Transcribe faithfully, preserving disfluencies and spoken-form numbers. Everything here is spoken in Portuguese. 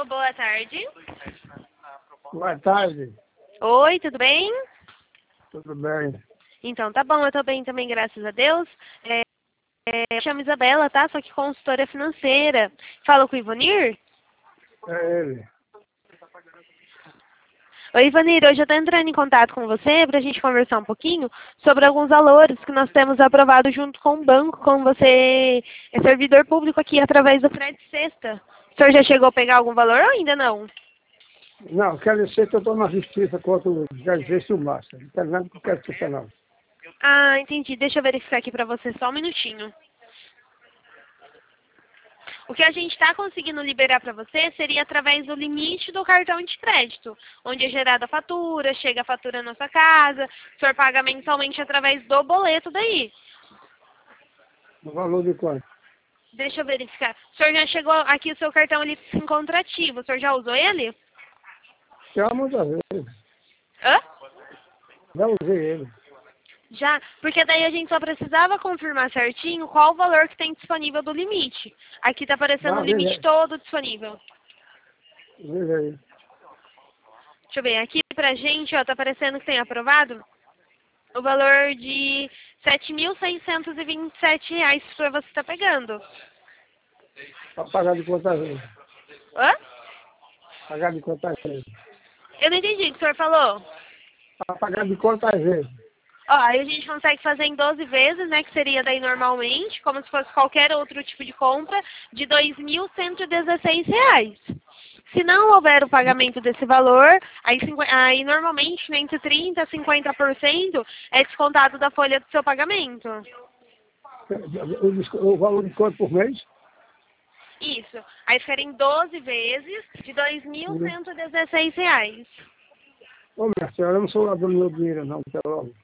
Alô, boa tarde. Boa tarde. Oi, tudo bem? Tudo bem? Então, tá bom, eu tô bem também, graças a Deus. É, é, eu chamo Isabela, tá? Sou aqui consultora financeira. Falo com o Ivonir? É ele. Oi, Ivanir, hoje eu tô entrando em contato com você pra gente conversar um pouquinho sobre alguns valores que nós temos aprovado junto com o banco, como você é servidor público aqui através do Fred Sexta. O senhor já chegou a pegar algum valor ou ainda não? Não, quero dizer que eu estou na justiça contra o José Silmassa. Não quero nada que eu quero dizer, não. Ah, entendi. Deixa eu verificar aqui pra você só um minutinho. O que a gente está conseguindo liberar para você seria através do limite do cartão de crédito, onde é gerada a fatura, chega a fatura na sua casa, o senhor paga mensalmente através do boleto daí. No valor de quanto? Deixa eu verificar. O senhor já chegou aqui, o seu cartão ele se encontra ativo. O senhor já usou ele? Já muitas vezes. Hã? Já usei ele. Já, porque daí a gente só precisava confirmar certinho qual o valor que tem disponível do limite. Aqui está aparecendo Dá, o veja limite aí. todo disponível. Veja aí. Deixa eu ver, aqui pra gente, ó, tá aparecendo que tem aprovado o valor de sete mil seiscentos e vinte e sete reais que você está pegando. Para pagar de quantas vezes? Hã? Pagar de quantas vezes? Eu não entendi o que o senhor falou. Para pagar de quantas vezes? Ó, aí a gente consegue fazer em doze vezes, né, que seria daí normalmente, como se fosse qualquer outro tipo de compra, de dois mil cento e dezesseis reais. Se não houver o pagamento desse valor, aí, aí normalmente né, entre trinta por cento e cinquenta por cento é descontado da folha do seu pagamento. O, desco- o valor de quanto por mês? Isso. Aí ficaria em doze vezes de dois mil cento e dezesseis reais. Ô, minha senhora, eu não sou ladrão do meu dinheiro, não. Até logo.